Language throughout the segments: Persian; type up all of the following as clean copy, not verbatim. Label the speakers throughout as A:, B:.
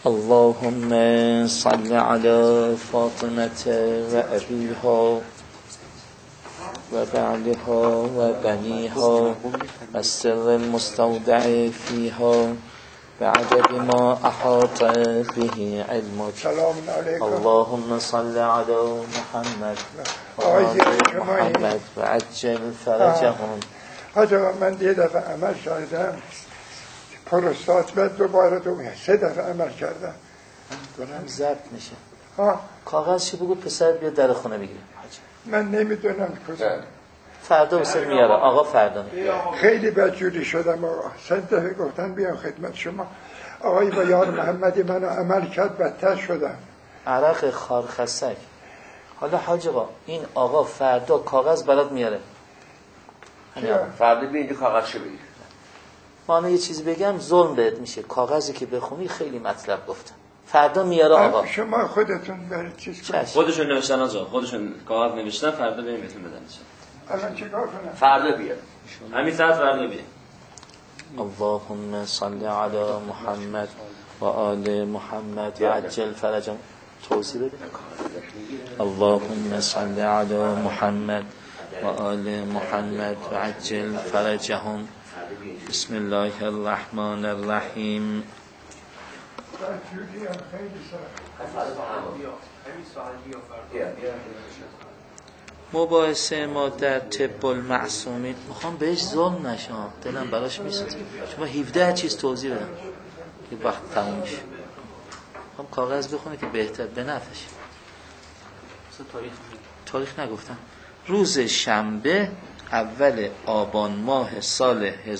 A: اللهم صل على فاطمة وأبيها وبعلها وبنيها والسر المستودع فيها بعدد ما أحاط به علمك. اللهم صل على محمد وآل محمد وعجل فرجهم.
B: حاجه من یه دفعه عمل کردم پروستات بعد دوباره 3 دفعه عمل کردم.
A: دارم ضبط میشه. کاغذشو بگو پسر بیا در خونه بگیره.
B: من نمیدونم کجا.
A: فردا واسه میاره آقا، فردا میاره.
B: خیلی بدجوری شدم آقا. 100 دفعه گفتن بیام خدمت شما. آقای با یار محمدی منو عمل کرد بدتر شدم.
A: عرق خارخسک. حالا حاج آقا این آقا فردا کاغذ برات میاره.
C: فردا بیا اینجا کاغذشو بگیر.
A: من یه چیزی بگم ظلم بهت میشه. کاغذی که بخونی خیلی مطلب گفتم. فردا میاره آقا.
B: شما خودتون برید چیز کنید.
C: خودشون نوشتن آقا، خودشون کاغذ نوشتن، فردا بریم بهتون بدن.
B: الان چیکار کنم؟
C: فردا بیا. همین ساعت فردا بیا.
A: اللهم صل علی محمد و آل محمد و عجل فرجهم. توضیح بده. اللهم صل علی محمد و آل محمد و عجل فرجهم. بسم الله الرحمن الرحیم. مباحثه ما در طب المعصومین. میخوام بهش ظلم نشم، دلم براش میسوزه. شما 17 چیز توضیح بدم که وقت تموم میشه. میخوام کاغذ بخونه که بهتر به نفعش. تاریخ نگفتم. روز شنبه اول آبان ماه سال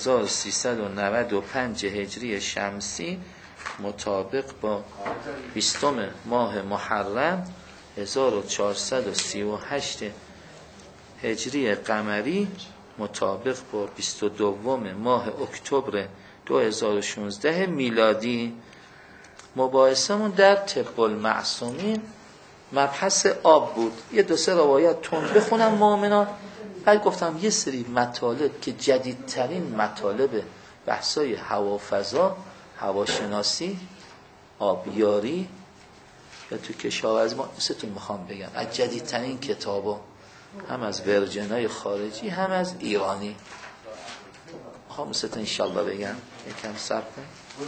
A: 1395 هجری شمسی مطابق با 20 ماه محرم 1438 هجری قمری مطابق با 22 ماه اکتبر 2016 میلادی. مباحثمون در طب المعصومین مبحث آب بود. یه 2-3 روایت تون بخونم مؤمنان، بعد گفتم یه سری مطالب که جدیدترین مطالب بحثای هوا فضا، هواشناسی، آبیاری یا تو کشاورزی ما ستون میخوام بگم از جدیدترین کتابا، هم از ورژنای خارجی هم از ایرانی. میخوام ستون انشالله بگم. یکم صبر کن.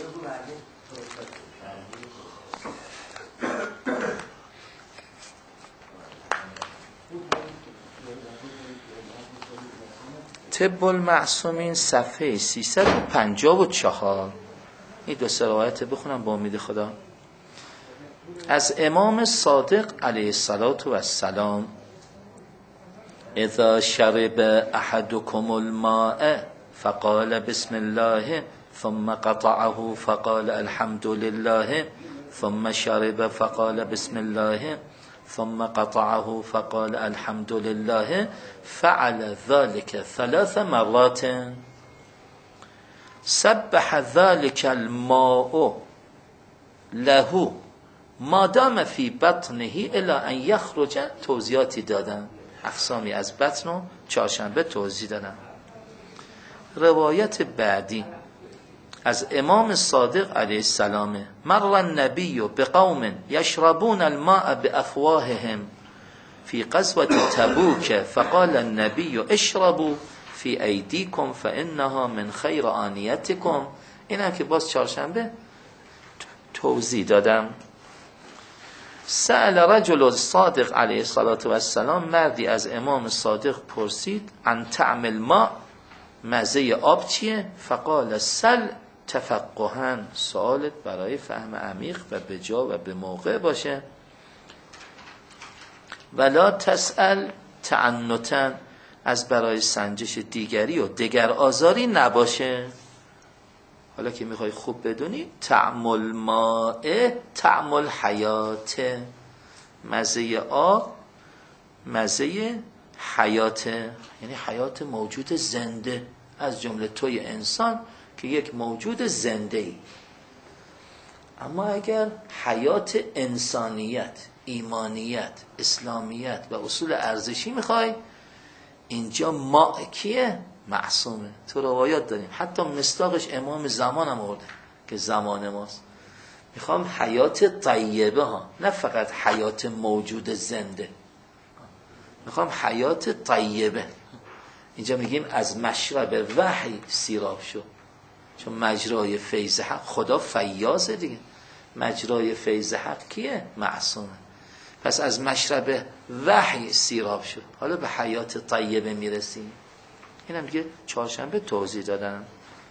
A: طب المعصومین صفحه 354. این 2 روایت بخونم با امید خدا. از امام صادق علیه السلام: اذا شرب احدكم الماء فقال بسم الله ثم قطعه فقال الحمد لله ثم شرب فقال بسم الله ثم قطعه فقال الحمد لله فعل ذلك 3 مرات سبح ذلك الماء له ما دام في بطنه الى ان يخرج. توضیحاتی دادن، اقسامی از بطن و چهارشنبه توضیح دادن. روایت بعدی از امام صادق علیه السلام: مر النبی بقوم یشربون الماء بافواههم فی غزوة تبوک فقال النبی اشربوا فی ایدیکم فانها من خیر آنیتکم. این هم که باز چهارشنبه توضیح دادم. سأل رجل الصادق علیه السلام: مردی از امام صادق پرسید: عن طعم الماء، مزه آب چیه؟ فقال سل تفقها، سوالت برای فهم عمیق و به جا و به موقع باشه. ولا تسأل تعنتا، از برای سنجش دیگری و دگر آزاری نباشه. حالا که میخوای خوب بدونی، طعم الماء طعم الحیات، مزه آب مزه حیات، یعنی حیات موجود زنده، از جمله توی انسان که یک موجود زنده ای. اما اگر حیات انسانیت، ایمانیت، اسلامیت و اصول ارزشی میخوای، اینجا ماء کیه؟ معصومه. تو روایات داریم، حتی مصداقش امام زمان هم آورده که زمان ماست. میخوام حیات طیبه ها، نه فقط حیات موجود زنده، میخوام حیات طیبه. اینجا میگیم از مشرب وحی سیراب شد، چون مجرای فیض حق، خدا فیاضه دیگه، مجرای فیض حق کیه؟ معصومه. پس از مشرب وحی سیراب شد، حالا به حیات طیبه میرسیم. اینم دیگه چهارشنبه توضیح دادم.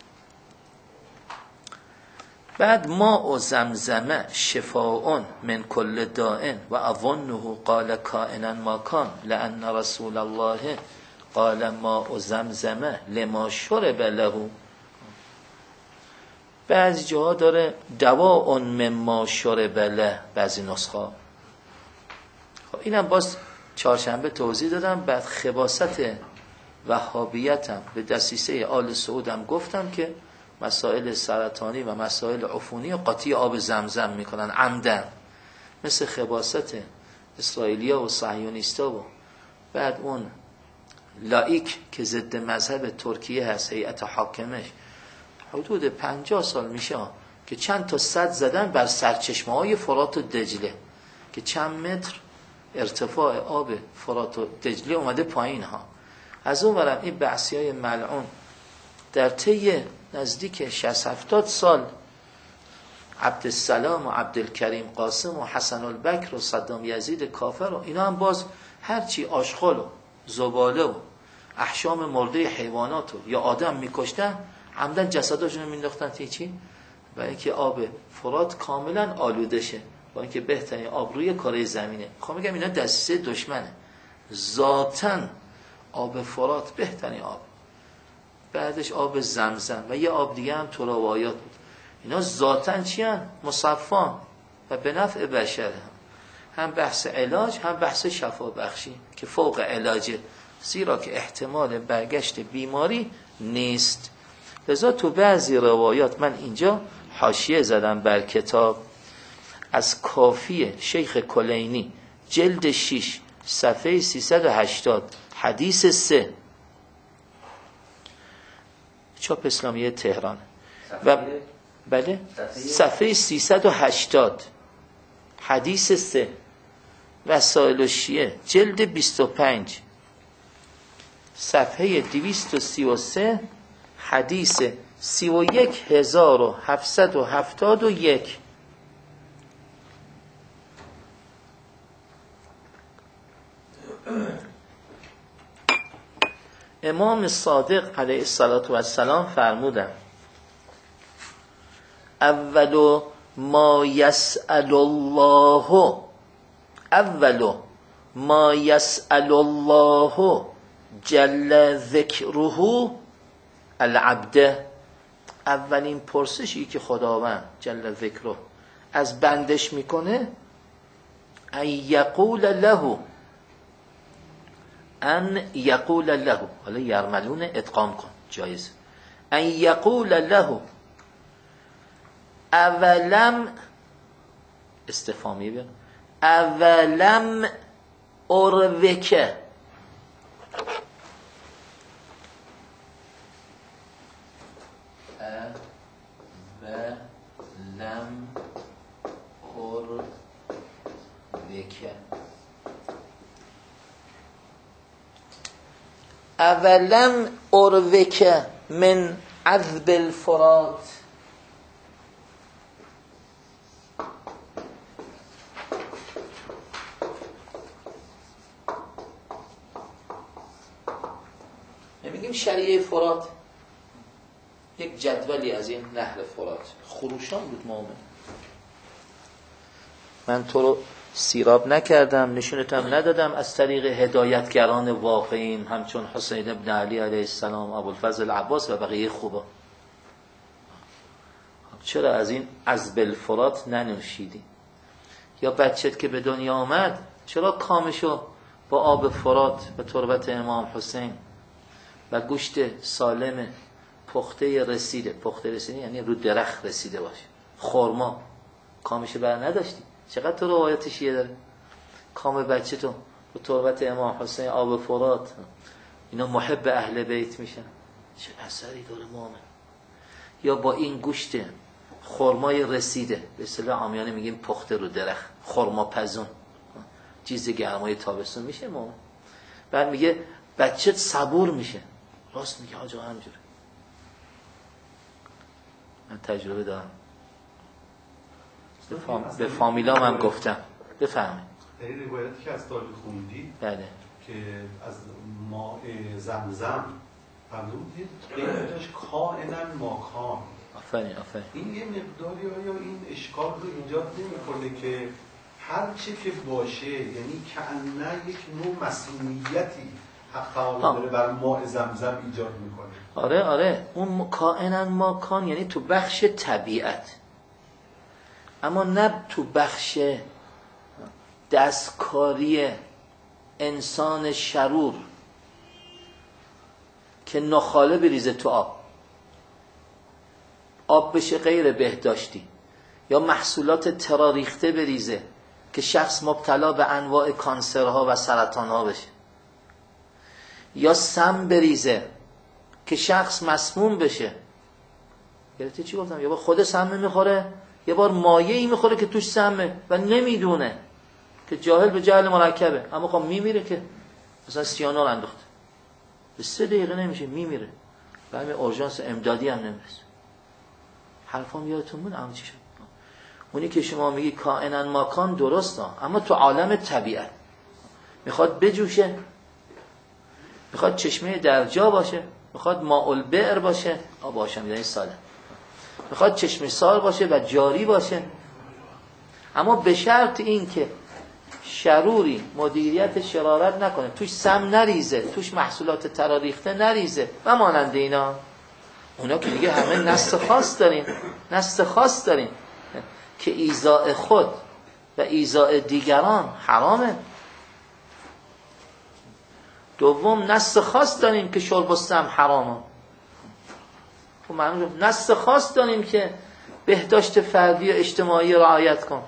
A: بعد ماء و زمزمه شفاء من کل داء و اظنه قال کائنا ما کان لان رسول الله قال ماء زمزمه لما شرب له. بعضی جاها داره دواء مما شرب له، بعضی نسخه. خب اینم باز چهارشنبه توضیح دادم. بعد خباست وهابیتم به دسیسه آل سعودم گفتم که مسائل سرطانی و مسائل عفونی قاطی آب زمزم میکنن عمدن، مثل خباست اسرائیلیا و صهیونیستا. و بعد اون لایک که ضد مذهب ترکیه هست، هیئت حاکمش، حدود 50 سال میشه که چند تا سد زدن بر سرچشمه های فرات و دجله که چند متر ارتفاع آب فرات و دجله اومده پایین ها. از اون ورم این بحثی های ملعون در طی نزدیک 60-70 سال عبدالسلام و عبدالکریم قاسم و حسن البکر و صدام یزید کافر و اینا هم باز هرچی آشغال و زباله و احشام مرده حیوانات و یا آدم میکشتن، عمدن جسداشون رو مینداختن چی؟ برای اینکه آب فرات کاملا آلوده شه، با اینکه بهترین آب روی کره زمینه. خب میگم اینا دسته دشمنه. ذاتاً آب فرات بهترین آب، بعدش آب زمزم و یه آب دیگه هم تو روایات بود. اینا ذاتاً چی هن؟ مصفان و به نفع بشر، هم بحث علاج هم بحث شفا بخشی که فوق علاجه، زیرا که احتمال برگشت بیماری نیست. لذا تو بعضی روایات، من اینجا حاشیه زدم بر کتاب از کافی شیخ کلینی جلد 6 صفحه 380 حدیث 3 چاپ اسلامیه تهران و بله صفحه 380 حدیث 3 وسائل الشیعه جلد 25 صفحه 233 حدیث 31771. امام صادق علیه السلام فرمودند اول ما یسأل الله جل ذکره العبد، اولین پرسشی که خداوند جل ذکره از بندش میکنه ان یقول له، حالا یرملون ادغام کن جایز، ان یقول له اولم استفهامی بیان اولم اروکه، اولم اروکه، اولم اروکه من عذب الفرات، میگیم شریعه فرات یک جدولی از این نهر فرات خروشان بود مومن. من تو رو سیراب نکردم، نشونتم ندادم از طریق هدایتگران واقعیم همچون حسین ابن علی علیه السلام، ابوالفضل عباس و بقیه خوبا. چرا از این عذب الفرات ننوشیدی؟ یا بچت که به دنیا آمد چرا کامشو با آب فرات و تربت امام حسین و گوشت سالم پخته رسیده یعنی رو درخت رسیده باشه، خرما کامش بر نداشتی؟ چقدر تو روایت شیعه داره کام بچه تو با تربت امام حسین آب فرات، اینا محب اهل بیت میشن، چه اثری داره مومن؟ یا با این گوشت خرمای رسیده، به اصطلاح عامیانه میگیم پخته رو درخت، خرما پزون، چیز گرمای تابستون میشه ما. بعد میگه بچه صبور میشه. راست میگه آجا همجوره، من تجربه دارم، به فامیلام هم گفتم. بفهمید
D: در این روایتی که از تاریخ خوندید
A: بله
D: که از ماء زمزم فرمودید قیمتش کائناً ماکان.
A: آفرین.
D: این یه مقداری آیا این اشکال رو ایجاد نمی‌کنه که هر چی که باشه، یعنی کأنه یک نوع مسئولیتی حق تعالی داره بر ماء زمزم ایجاد میکنه؟
A: آره اون کائناً ماکان یعنی تو بخش طبیعت، اما نه تو بخش دستکاری انسان شرور که نخاله بریزه تو آب بشه غیر بهداشتی، یا محصولات تراریخته بریزه که شخص مبتلا به انواع کانسرها و سرطانها بشه، یا سم بریزه که شخص مسموم بشه. گرفتی چی گفتم؟ یه بار خود سم میخوره، یه بار مایعی میخوره که توش سمه و نمیدونه، که جاهل به جهل مرکبه، اما خب میمیره. که مثلا سیانول انداخته به 3 دقیقه نمیشه میمیره، و همین اورژانس امدادی هم نمیرسه. حرفام یادتون بود اما چی شد؟ اونی که شما میگی کائناً ماکان درسته، اما تو عالم طبیعت میخواد بجوشه، میخواد چشمه در جا باشه، میخواد ماء البئر باشه، باشه میدونی ساله، میخواد چشمه سار باشه و جاری باشه، اما به شرط این که شروری مدیریت شرارت نکنه، توش سم نریزه، توش محصولات تراریخته نریزه و مانند اینا. اونا که دیگه همه نسل خاص داریم که ایذاء خود و ایذاء دیگران حرامه. دوم نسل خاص داریم که شرب السم حرامه. خب معنی نسل خاص داریم که بهداشت فردی و اجتماعی رعایت کن.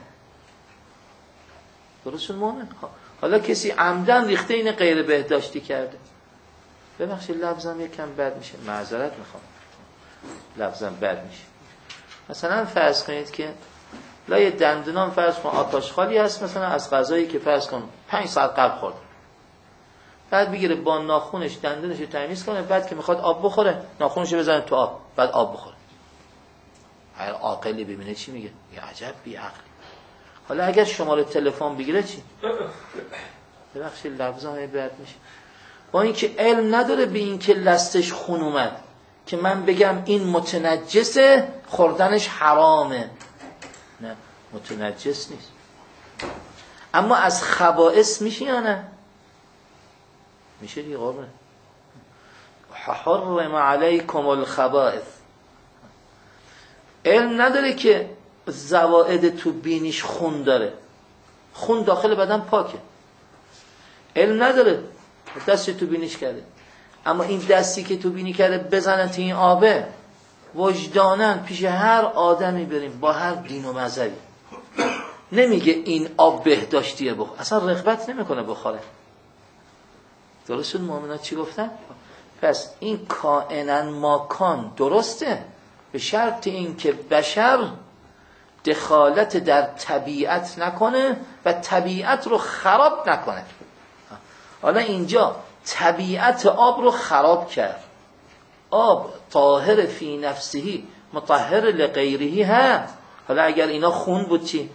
A: درست شد مومن؟ حالا کسی عمدن ریخته این غیر بهداشتی کرده، ببخشید لفظم یکم بد میشه، معذرت میخوام، لفظم بد میشه. مثلا فرض کنید که لای دندونام فرض کن آتش خالی هست، مثلا از غذایی که فرض کن 5 ساعت قبل خورد، بعد بگیره با ناخونش دندونش رو تمیز کنه، بعد که میخواد آب بخوره ناخونش رو بزنه تو آب، بعد آب بخوره. هر عاقلی ببینه چی میگه؟ یه عجب بی عقلی. حالا اگر شماره تلفن بگیره چی؟ ببخشید لفظا های بد میشه. با اینکه علم نداره به این که لستش خون اومد که من بگم این متنجسه خوردنش حرامه، نه متنجس نیست. اما از خبائث میشه یا نه؟ میشه دیگه قربونه. حرم علیکم الخبائث. علم نداره که زوائد تو بینیش خون داره، خون داخل بدن پاکه، علم نداره دستی تو بینیش کرده، اما این دستی که تو بینی کرده بزنن تو این آبه، وجدانن پیش هر آدمی بریم با هر دین و مذهبی نمیگه این آب بهداشتیه بخور، اصلا رغبت نمیکنه بخوره. درست شد مؤمنات چی گفتن؟ پس این کائناً ماکان درسته، به شرط این که بشر دخالت در طبیعت نکنه و طبیعت رو خراب نکنه. حالا اینجا طبیعت آب رو خراب کرد، آب طاهر فی نفسه مطهر لغیره هست. حالا اگر اینا خون بود چی؟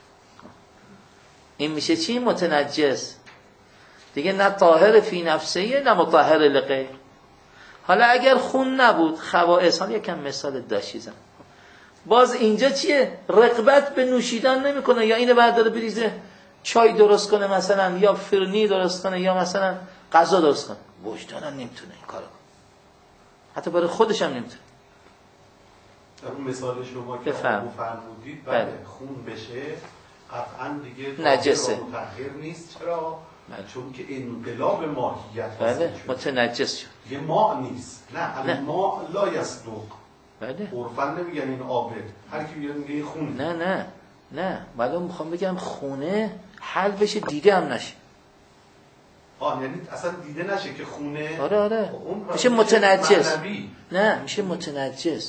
A: این میشه چی؟ متنجس دیگه، نه طاهر فی نفسه نه مطهر لغیر. حالا اگر خون نبود خبائث، حالا یکم مثال داشتیزم، باز اینجا چیه؟ رغبت به نوشیدن نمیکنه، یا اینو برداره بریزه چای درست کنه مثلا، یا فرنی درست کنه، یا مثلا غذا درست کنه، وجدانم نمیتونه این کارو کنه، حتی برای خودش هم نمیتونه.
D: در اون مثال شما که فرمودید بعد خون بشه قطعا دیگه
A: نجسه،
D: مطهر نیست. چرا؟ چون که انقلاب ماهیت
A: بله متنجس شد،
D: یه ماء نیست. نه ماء لا یصدق.
A: بله
D: عرفاً نمیگن این آبه، هر کی بیاد میگه این خونه. نه ولی میخوام بگم خونه حل بشه دیده هم نشه. یعنی اصلا دیده نشه که خونه.
A: آره میشه متنجس. نه میشه متنجس.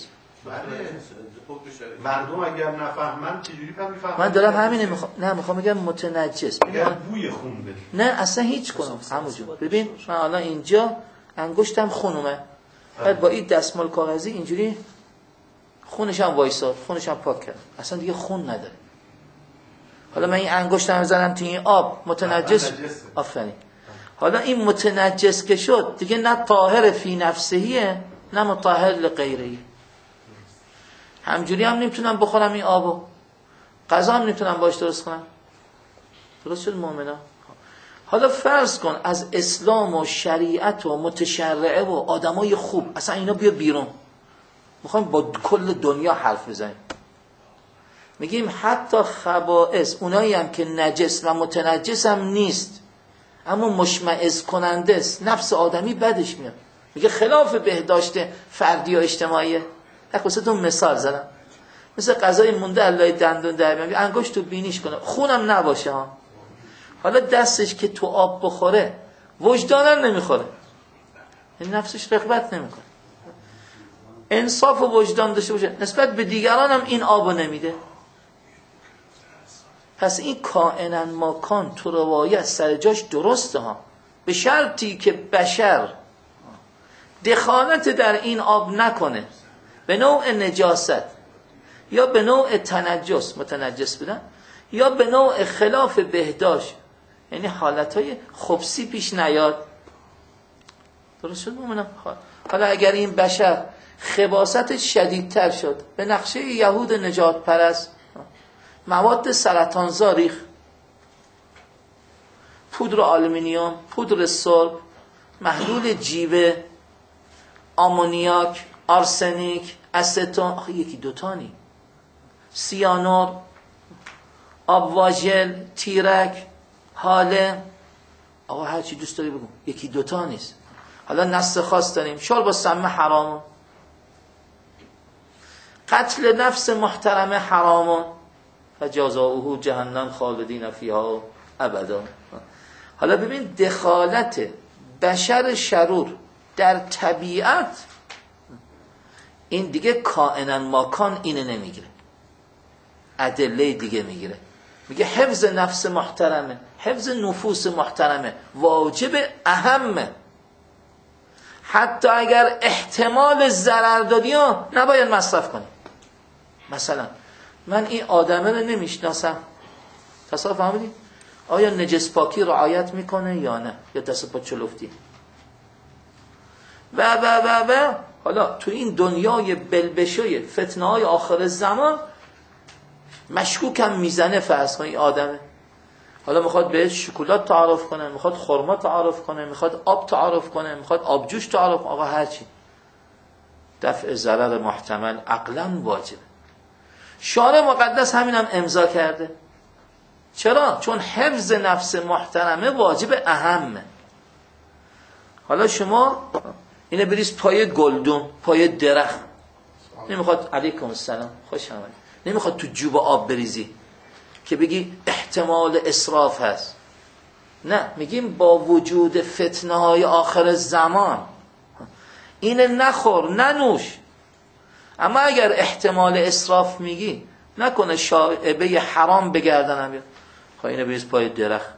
D: مردم اگر نفهمن چجوری میفهمن؟
A: من دارم همینه میخوام بگم متنجس.
D: اگر بوی خون بده.
A: نه اصلا هیچ کنم همونجور. ببین من الان اینجا انگشتم خون اومد. بعد با این دستمال کاغذی اینجوری خونش هم وایساد، خونش هم پاک کرد. اصلا دیگه خون نداره. حالا من این انگشتم بزنم تو این آب متنجس. آفرین. حالا این متنجس که شد دیگه نه طاهر فی نفسهیه نه مطهر لغیره. همجوری هم نمیتونم بخورم این آبو، غذا هم نمیتونم باش درست کنم. درست شد مؤمنا؟ حالا فرض کن از اسلام و شریعت و متشرعه و آدمای خوب اصلا اینا بیا بیرون، میخوایم با کل دنیا حرف بزنیم. میگیم حتی خبائث اونایی هم که نجس و متنجس هم نیست اما مشمئز کننده است، نفس آدمی بدش میاد، میگه خلاف بهداشت فردی و اجتماعیه. خصوصتون مثال زدم، مثل غذای مونده الله دندون در میاد انگشت تو بینیش کنه خونم نباشه ها. حالا دستش که تو آب بخوره وجدانم نمیخوره، این نفسش رغبت نمیکنه. انصاف و وجدان داشته باشه نسبت به دیگران هم این آبو نمیده. پس این کائناً ماکان تو روایت سر جاش درسته ها، به شرطی که بشر دخالت در این آب نکنه به نوع نجاست یا به نوع تنجس متنجس بودن یا به نوع خلاف بهداشت، یعنی حالتهای خبثی پیش نیاد. درست شد مومنم؟ حالا اگر این بشر خباثت شدیدتر شد به نقشه یهود نجات پرست، مواد سرطانزا ریخ، پودر آلومینیوم، پودر سرب، محلول جیوه، آمونیاک، آرسنیک، استون، آخه یکی دوتانی، سیانور، آب واژل، تیرک، حاله، آقا هر چی دوست داری بگو، یکی دوتا نیست. حالا نص خاص داریم، شرب سم حرامون، قتل نفس محترم حرامون، فجزاؤه جهنم خالدین فیها ابدا. حالا ببین دخالت بشر شرور در طبیعت، این دیگه کائناً ماکان اینه نمیگیره، ادله دیگه میگیره. میگه حفظ نفس محترمه، حفظ نفوس محترمه، واجب اهمه. حتی اگر احتمال ضرر دادی ها نباید مصرف کنی. مثلا من این آدمه رو نمیشناسم، تصور فهمیدی؟ آیا نجس پاکی رعایت میکنه یا نه، یا دست پا چلفتی و حالا تو این دنیای بلبشوی فتنه های آخر زمان مشکوکم میزنه. فرض کن این آدمه حالا میخواد به شکلات تعارف کنه، میخواد خرما تعارف کنه، میخواد آب تعارف کنه، میخواد آبجوش تعارف، آقا هرچی، دفع ضرر محتمل عقلاً واجبه. شارع مقدس همینم امضا کرده. چرا؟ چون حفظ نفس محترمه واجب اهمه. حالا شما اینه بریز پای گلدون، پای درخت، نمیخواد علیکم السلام خوش آمدید، نمیخواد تو جوب آب بریزی که بگی احتمال اسراف هست. نه، میگیم با وجود فتنه های آخر زمان اینه نخور ننوش. اما اگر احتمال اسراف میگی نکنه شائبه حرام بگردنم بیاد، خب اینه بریز پای درخت،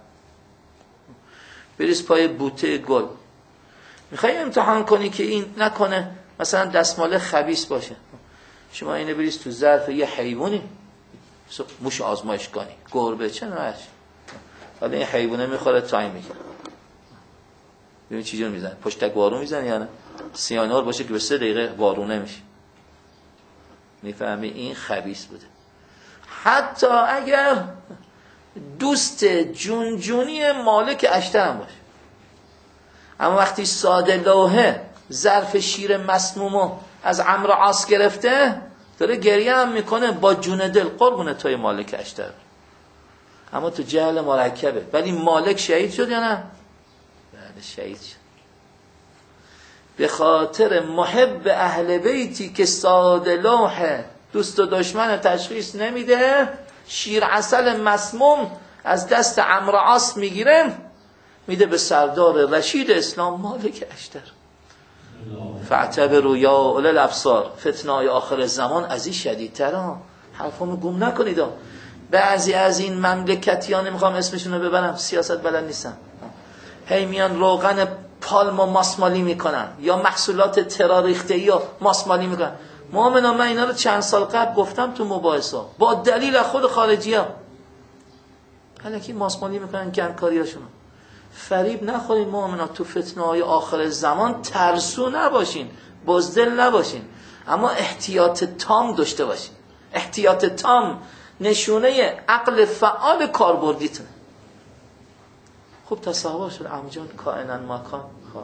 A: بریز پای بوته گل. میخوای امتحان کنی که این نکنه مثلا دستمال خبیث باشه، شما اینه بریز تو ظرف یه حیوانی، موش آزمایشگاهی، گربه، چه نوعش، حالا این حیوانه میخوره تایم میگیره، ببین چی جور میزنه، پشتک وارون میزنه یا نه، سیانور باشه که به 3 دقیقه وارونه میشه. میفهمی این خبیث بوده. حتی اگر دوست جونجونی مالک اشترم باشه، اما وقتی ساده لوحه ظرف شیر مسمومو از عمرو عاص گرفته داره گریه هم میکنه با جون دل، قربون توی مالک اشتر، اما تو جهل مرکبه. ولی مالک شهید شد یا نه؟ بله شهید شد، به خاطر محب اهل بیتی که ساده لوحه دوست و دشمن تشخیص نمیده، شیر عسل مسموم از دست عمرو عاص میگیره میده به سردار رشید اسلام مالک اشتر. فاعتبروا یا اولی الابصار، فتنه‌های آخر زمان از این شدیدتره ها. حرفمو گم نکنید ها. بعضی از این مملکتیان، نمیخوام اسمشون رو ببرم، سیاست بلد نیستن، هی میان روغن پالم و ماسمالی میکنن یا محصولات تراریخته‌ای و ماسمالی میکنن. مؤمنا من اینا رو چند سال قبل گفتم تو مباحثه با دلیل از خود خارجی‌ها. الکی ماسمالی میکنن گندکاریاشون. فریب نخورین مؤمنا، تو فتنه‌های آخر زمان ترسو نباشین، بزدل نباشین، اما احتیاط تام داشته باشین. احتیاط تام نشونه عقل فعال کاربردیتونه. خوب تصور شد عمجان کائناً مکان. خب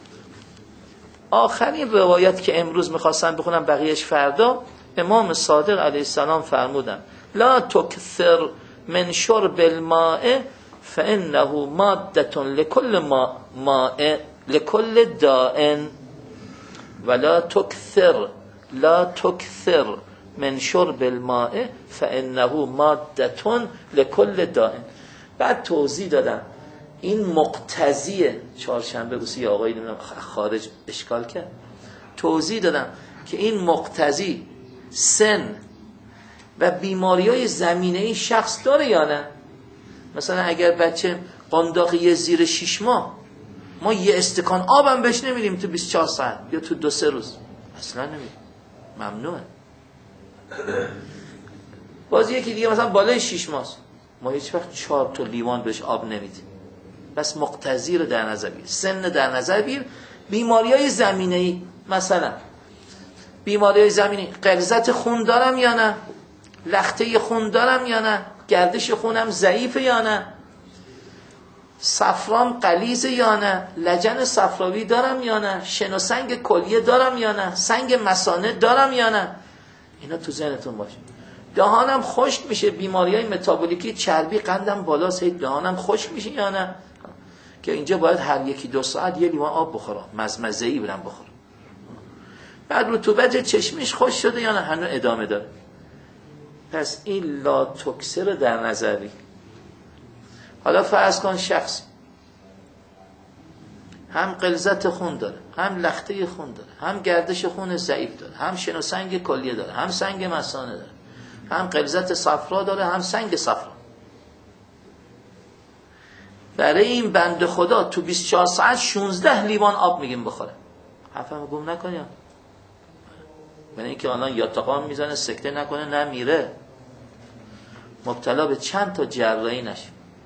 A: آخرین روایت که امروز میخواستم بخونم، بقیهش فردا، امام صادق علیه السلام فرمودن لا تکثر من شرب الماء فانه ماده لكل ماء لكل داء ولا تکثر لا تکثر من شرب الماء فانه ماده لكل داء. بعد توضیح دادم این مقتضیه. چهارشنبه روسی آقایی نمیدونم خارج اشکال کرد، توضیح دادم که این مقتضی سن و بیماری‌های زمینه‌ای شخص داره یا نه. مثلا اگر بچه قنداقی زیر 6 ماه، ما یه استکان آبم بهش نمیدیم تو 24 ساعت یا تو 2-3 روز، اصلا نمیدیم، ممنوعه. باز یکی دیگه مثلا بالای 6 ماه، ما هیچ وقت 4 تا لیوان بهش آب نمیدیم. بس مقتضی رو در نظر بگیر، سن در نظر بگیر. بیماری‌های زمینه‌ای، مثلا بیماری‌های زمینه‌ای، غلظت خون دارم یا نه، لخته خون دارم یا نه، گردش خونم ضعیفه یا نه، صفرام غلیظه یا نه، لجن صفراوی دارم یا نه، شن و سنگ کلیه دارم یا نه، سنگ مثانه دارم یا نه. اینا تو ذهنتون باشه. دهانم خشک میشه، بیماری‌های متابولیکی، چربی، قندم بالاست، دهانم خشک میشه یا نه، که اینجا باید هر 1-2 ساعت یه لیوان آب بخورم، مزمزه‌ای برم بخورم. بعد رطوبت چشمش خوش شده یا نه، هنوز ادامه داره. پس این لا توکسه رو در نظر بگیر. حالا فرض کن شخص هم غلظت خون داره، هم لخته خون داره، هم گردش خون ضعیف داره، هم شن و سنگ کلیه داره، هم سنگ مثانه داره، هم غلظت صفرا داره، هم سنگ صفرا. برای این بنده خدا تو 24 ساعت 16 لیوان آب میگیم بخوره. حرفمو گم نکنیم. برای اینکه الان یاتقام میزنه سکته نکنه، نمیره، مبتلا به چند تا جراحی نشه.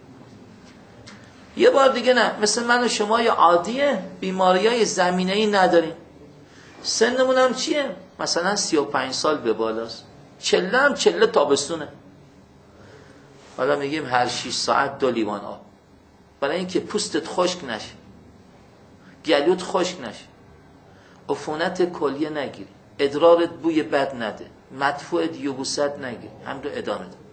A: یه بار دیگه نه، مثل من و شما یا عادیه، بیماریای زمینه‌ای نداریم، سنمون هم چیه، مثلا 35 سال به بالاست، چله هم چله تابستونه. حالا میگیم هر 6 ساعت 2 لیوان آب، برای اینکه پوستت خشک نشه، گلوت خشک نشه، عفونت کلیه نگیری، ادرارت بوی بد نده، مدفوعت یبوست نگیری، هم دو ادامه ده.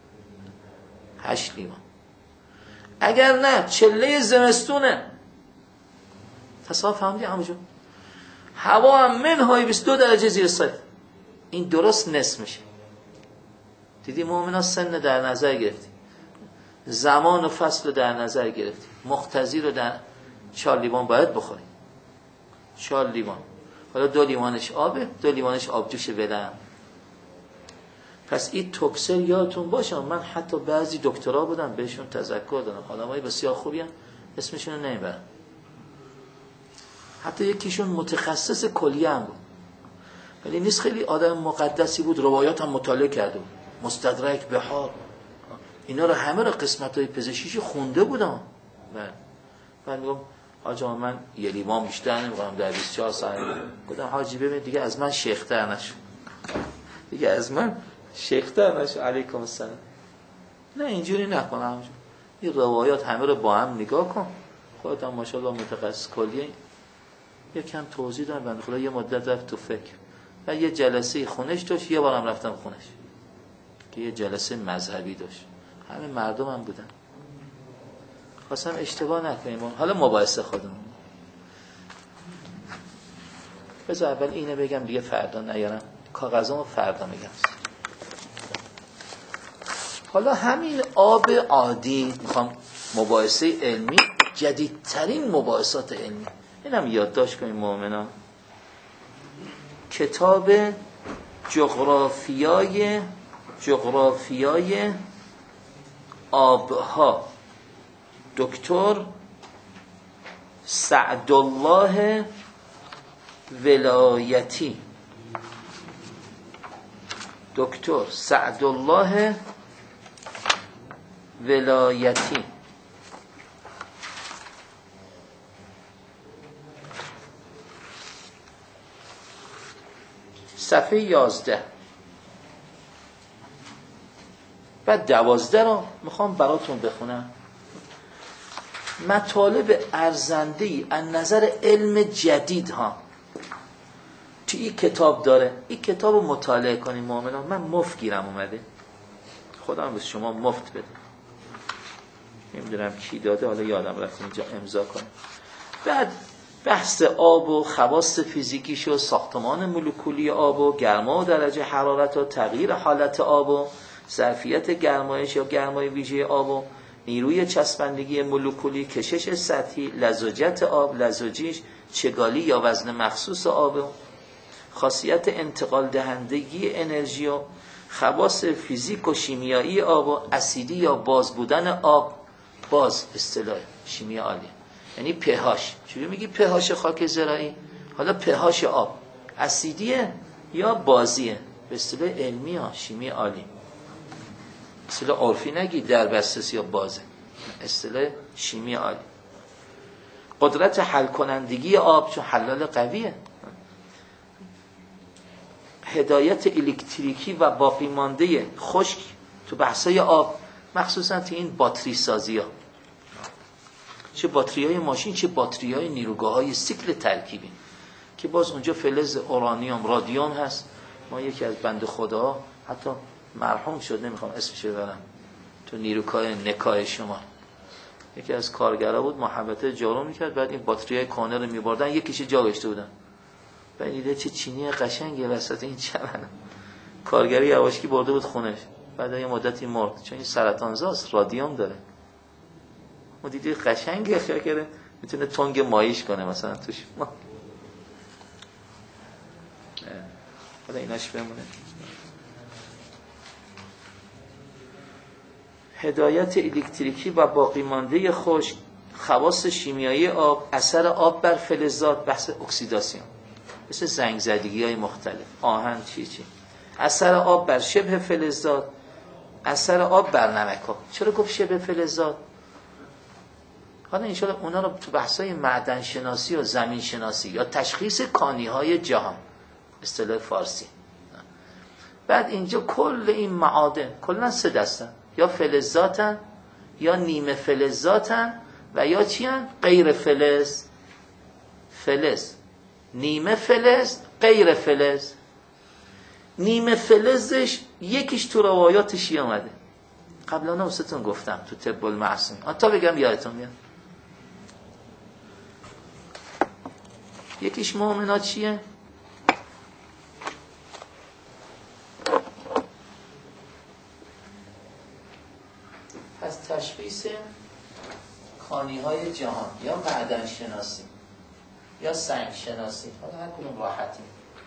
A: 8 لیوان. اگر نه چله زمستونه، تصاف فهمدی عمو؟ هوا هم منهای 22 درجه زیر صفر، این درست نصف میشه. دیدی مؤمنا سن در نظر گرفتی، زمان و فصل رو در نظر گرفتی، مقتضی رو در 4 لیوان باید بخوریم. 4 لیوان. حالا 2 لیوانش آبه، 2 لیوانش آبجوش ولم. پس این توکسر یادتون باشه. من حتی بعضی دکترها بودن بهشون تذکر دادم، آدمای بسیار خوبی ان، اسمشون رو نمیبرم. حتی یکیشون متخصص کلیه هم بود، ولی نیست خیلی آدم مقدسی بود، روایات هم مطالعه کرده بود، مستدرک بهار اینا رو همه رو قسمت‌های پزشکیش خونده بودم. من میگم حاجی من یه لیوان بیشتر نمی‌خورم در 24 ساعت. گفتم حاجی ببین دیگه از من شیخ‌تر نشو، دیگه از من شیخ‌تر نشو. علیکم السلام. نه اینجوری نکن همون. این روایات همه رو با هم نگاه کن. خودت هم ماشاءالله متخصص کلیه. یکم توضیح دادم. بنده خدا یه مدت رفت تو فکر و یه جلسه خونش داشت. یه بارم رفتم خونش که یه جلسه مذهبی داشت، همه مردم هم بودن. خواستم اشتباه نکنیم. حالا مباحثه خودمون. بذار اول اینو بگم دیگه فردا نیارم کاغذامو، فردا میگم. حالا همین آب عادی، میخوام مباحثه علمی، جدیدترین مباحثات علمی، اینم یادداشت کنیم مؤمنان. کتاب جغرافیای آبها، دکتر سعدالله ولایتی. دکتر سعدالله ولایتی. صفحه 11. بعد 12 رو میخوام براتون بخونم. مطالب ارزنده‌ای از نظر علم جدید ها تو این کتاب داره. این کتاب رو مطالعه کنیم مؤمنان. من مفت گیرم اومده، خدا هم به شما مفت بده. نمیدونم کی داده، حالا یادم رفت اینجا امضا کنم. بعد بحث آب و خواص فیزیکیش و ساختمان مولکولی آب و گرما و درجه حرارت و تغییر حالت آب و ظرفیت گرمایش یا گرمای ویژه آب و نیروی چسبندگی مولکولی، کشش سطحی، لزوجت آب، لزوجیش، چگالی یا وزن مخصوص آب، خاصیت انتقال دهندگی انرژی و خواص فیزیک و شیمیایی آب و اسیدی یا باز بودن آب. باز اصطلاح شیمی عالی یعنی pH. چجوری میگی pH خاک زراعی؟ حالا pH آب اسیدیه یا بازیه؟ به اصطلاح علمی ها شیمی عالی. اصطلاح عرفی نگی در بسته‌ای یا بازه، اصطلاح شیمی عالی. قدرت حل کنندگی آب چون حلال قویه. هدایت الکتریکی و باقی مانده خشک تو بحثای آب، مخصوصا تو این باتری سازی ها، چه باتری های ماشین چه باتری های نیروگاه های سیکل ترکیبی، که باز اونجا فلز اورانیوم رادیوم هست. ما یکی از بنده خدا حتی مرحوم شد، نمیخوام اسمش رو ببرم، تو نیروگاه نکای شما یکی از کارگرا بود، محبت جارو میکرد، بعد این باتری های کهنه رو میبردن یکیش جا گذاشته بودن، بعد دیده چه چینی قشنگی وسط این چمن. کارگری یواشکی برده بود خونش، بعد یه مدتی مرد چون این سرطانزاست، رادیوم داره. ما دیدی قشنگی خیال کرده میتونه تنگ مایش کنه مثلا توش. حالا ایناش بمونه. هدایت الکتریکی و باقی مانده خشک، خواص شیمیایی آب، اثر آب بر فلزات، بحث اکسیداسیون مثل زنگ زدگی های مختلف، آهن چی اثر آب بر شبه فلزات، اثر آب بر نمک ها. چرا گفت شبه فلزات؟ حالا انشاءالله اونا رو تو بحثای معدن شناسی و زمین شناسی یا تشخیص کانی های جهان، اصطلاح فارسی. بعد اینجا کل این معادن کلا 3 دستن، یا فلزاتن یا نیمه فلزاتن و یا چی هن؟ غیر فلز. فلز، نیمه فلز، غیر فلز. نیمه فلزش یکیش تو روایاتش اومده، قبلا نوستون گفتم تو طب المعصوم، تا بگم یادتون میاد. یکیش مؤمنات چیه؟ پس تشخیص کانی های جهان یا معدن شناسی یا سنگ شناسی، حالا هر کدوم راحتی.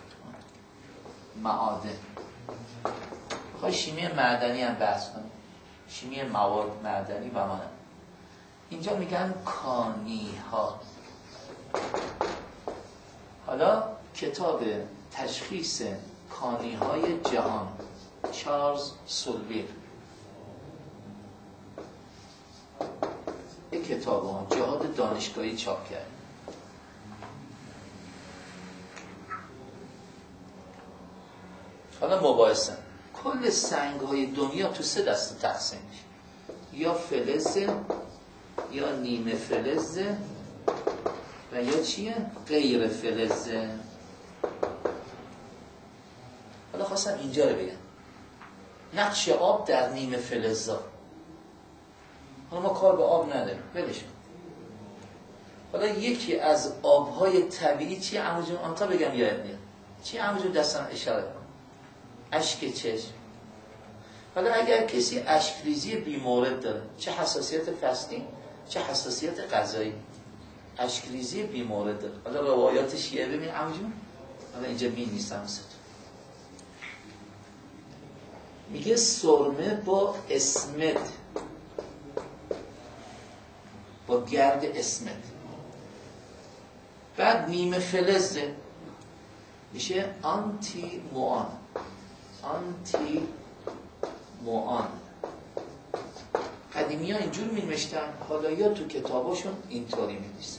A: معادن، بخوای شیمی معدنی هم بحث کنیم، شیمی مواد معدنی و مانند. اینجا میگن کانی ها. حالا کتاب تشخیص کانی های جهان، چارلز سولویر، یک کتاب ها جهاد دانشگاهی چاپ کرد. حالا مباحثه کل سنگ های دنیا تو 3 دسته تقسیم میشه، یا فلز یا نیمه فلز و یا چیه؟ غیر فلز. حالا خواستم اینجا رو بگم، نقش آب در نیمه فلزا. حالا ما کار به آب نداریم، ولش کن. حالا یکی از آبهای طبیعی چیه؟ عموجون آنتا بگم یاد میاد چیه؟ عموجون دستم اشاره کن، اشک چشم. حالا اگر کسی اشکریزی بیمورد داره، چه حساسیت فصلی چه حساسیت غذایی، اشکریزی بیمورد داره، حالا روایات شیعه ببین عموجون حالا اینجا می نیستم میگه سرمه با اسمت، با گرد اسمت، بعد نیمه فلزه میشه آنتی موان. آنتی موان قدیمی ها اینجور می نوشتن، حالا یا تو کتاباشون اینطوری می نویسن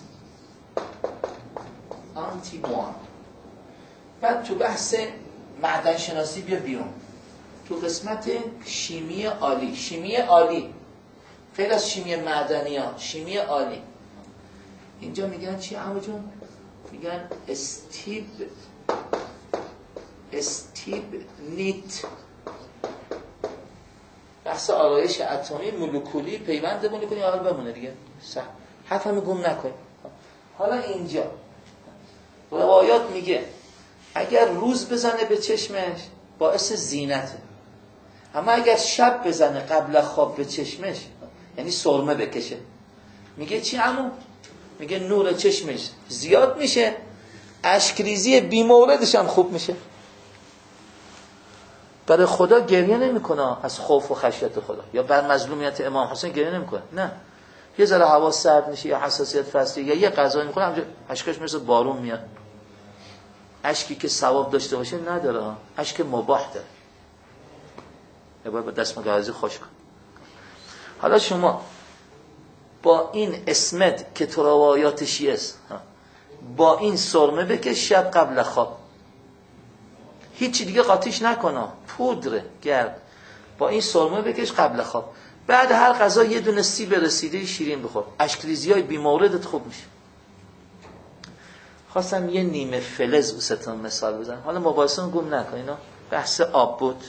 A: آنتی موان. بعد تو بحث معدن شناسی بیا بیرون، تو قسمت شیمی عالی، شیمی عالی غیر از شیمی معدنی ها، شیمی عالی اینجا میگن چی عمو جون؟ میگن استیب نیت. بحث آرایش اتمی مولکولی، پیوند مولکولی حالا بمونه دیگه، حرفمو گم نکن. حالا اینجا روایات میگه اگر روز بزنه به چشمش باعث زینته، اما اگر شب بزنه قبل خواب به چشمش یعنی سرمه بکشه، میگه چی عمو؟ میگه نور چشمش زیاد میشه، اشکریزی بی موردش هم خوب میشه. برای خدا گریه نمیکنه از خوف و خشیت خدا، یا بر مظلومیت امام حسین گریه نمیکنه، نه، یه ذره هوا سرد میشه یا حساسیت فصلی یا یه غذایی میخوره همونجا اشکش مثل بارون میاد. اشکی که ثواب داشته باشه نداره، اشک مباح داره، یا باید با دست مگرزی خوش کن. حالا شما با این اسمت که تو روایات شیعه است، با این سرمه بکش شب قبل خواب، هیچی دیگه قاطیش نکنه، پودر گرد، با این سرمه بکش قبل خواب، بعد هر غذا یه دونه سیب رسیده شیرین بخور، اشکریزی‌های بی‌موردت خوب میشه. خواستم یه نیمه فلز واسهتون مثال بزنم، حالا مباحثه رو گم نکن، اینا بحث آب بود.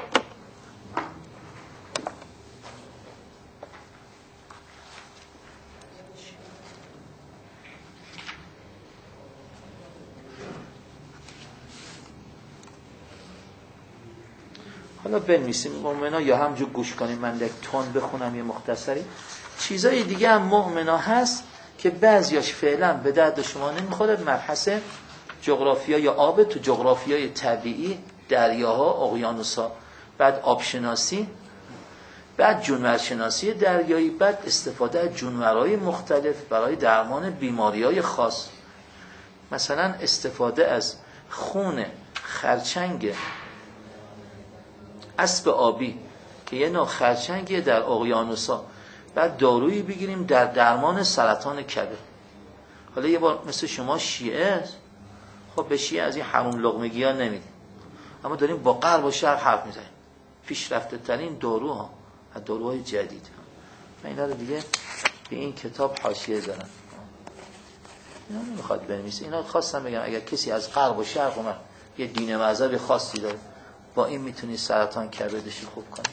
A: حالا بنویسیم مؤمنا، یا همجور گوش کنیم، من یک تون بخونم یه مختصری. چیزای دیگه هم مؤمنا هست که بعضیاش فعلا به درد شما نمیخوره. مبحث جغرافیا یا آب تو جغرافیای طبیعی، دریاها، اقیانوس‌ها، بعد آبشناسی، بعد جونورشناسی دریایی، بعد استفاده از جونورهای مختلف برای درمان بیماری‌های خاص، مثلا استفاده از خون خرچنگ اسب آبی که یه نوع خرچنگیه در اقیانوس‌ها، بعد دارویی بگیریم در درمان سرطان کبد. حالا یه بار مثل شما شیعه است، خب به شیعه از این حرام لقمگی ها نمیدیم، اما داریم با غرب و شرق حرف میزنیم، پیشرفته ترین داروها، داروهای جدید. من اینا رو دیگه به این کتاب حاشیه دارم، اینا نمیخواد بنویسه، اینا خواستم بگم اگر کسی از غرب و شرق اومد یه دین مذهبی خاصی داره، با این میتونی سرطان کبدش خوب کنی.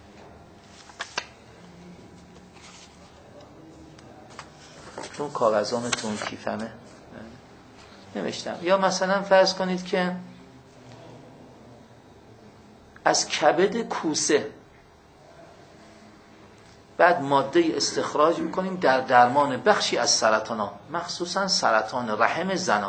A: چون کاغذامتون کیفمه نوشتم. یا مثلا فرض کنید که از کبد کوسه بعد ماده استخراج میکنیم در درمان بخشی از سرطان ها، مخصوصا سرطان رحم زنان.